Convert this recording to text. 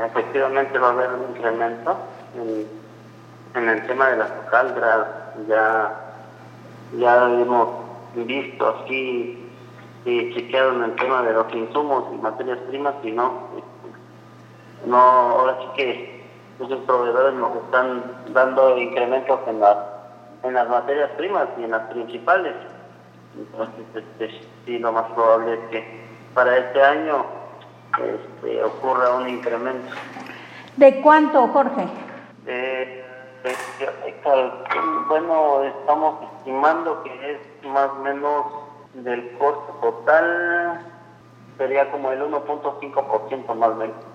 efectivamente va a haber un incremento en el tema de las hojaldras. Ya hemos visto aquí y chequeado en el tema de los insumos y materias primas, y no, ahora sí que muchos proveedores nos están dando incrementos en las materias primas y en las principales. Entonces, sí, lo más probable es que para este año ocurra un incremento. ¿De cuánto, Jorge? Bueno, estamos estimando que es más o menos del costo total, sería como el 1.5% más o menos.